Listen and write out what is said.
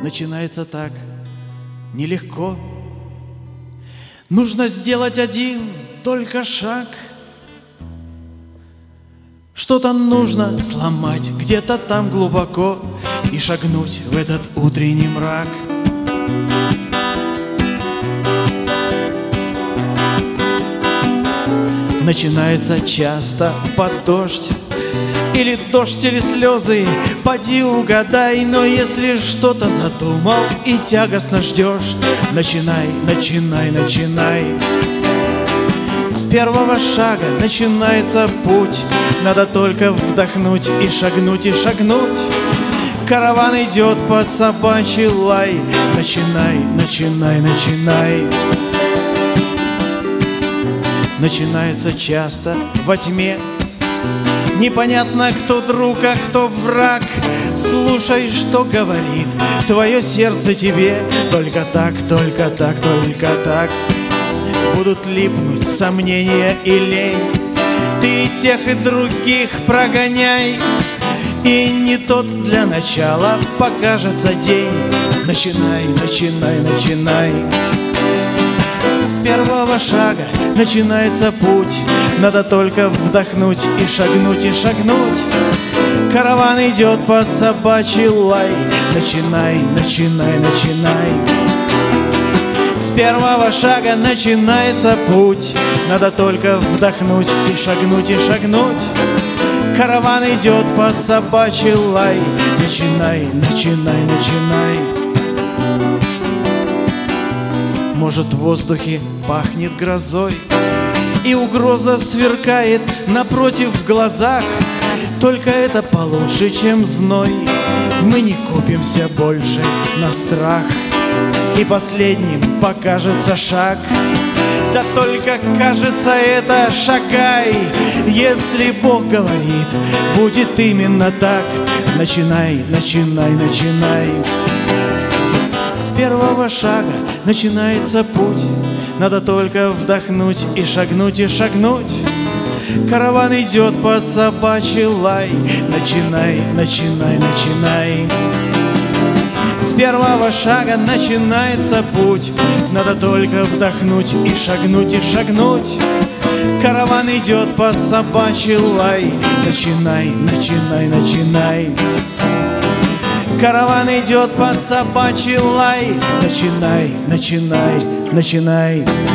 начинается так нелегко. Нужно сделать один только шаг. Что-то нужно сломать где-то там глубоко и шагнуть в этот утренний мрак. Начинается часто под дождь, или дождь, или слезы, поди угадай. Но если что-то задумал и тягостно ждешь, начинай, начинай, начинай. С первого шага начинается путь, надо только вдохнуть и шагнуть, и шагнуть. Караван идет под собачий лай. Начинай, начинай, начинай. Начинается часто во тьме, непонятно, кто друг, а кто враг. Слушай, что говорит твое сердце тебе. Только так, только так, только так будут липнуть сомнения и лень. Ты и тех, и других прогоняй, и не тот для начала покажется день. Начинай, начинай, начинай. С первого шага начинается путь, надо только вдохнуть и шагнуть, и шагнуть. Караван идет под собачий лай. Начинай, начинай, начинай. С первого шага начинается путь, надо только вдохнуть и шагнуть, и шагнуть. Караван идет под собачий лай. Начинай, начинай, начинай. Может, в воздухе пахнет грозой, и угроза сверкает напротив в глазах. Только это получше, чем зной. Мы не купимся больше на страх, и последним покажется шаг. Да только кажется это шагай. Если Бог говорит, будет именно так. Начинай, начинай, начинай. С первого шага начинается путь, надо только вдохнуть и шагнуть, и шагнуть. Караван идет под собачий лай. Начинай, начинай, начинай. С первого шага начинается путь, надо только вдохнуть и шагнуть, и шагнуть. Караван идет под собачий лай. Начинай, начинай, начинай. Караван идет под собачий лай. Начинай, начинай, начинай.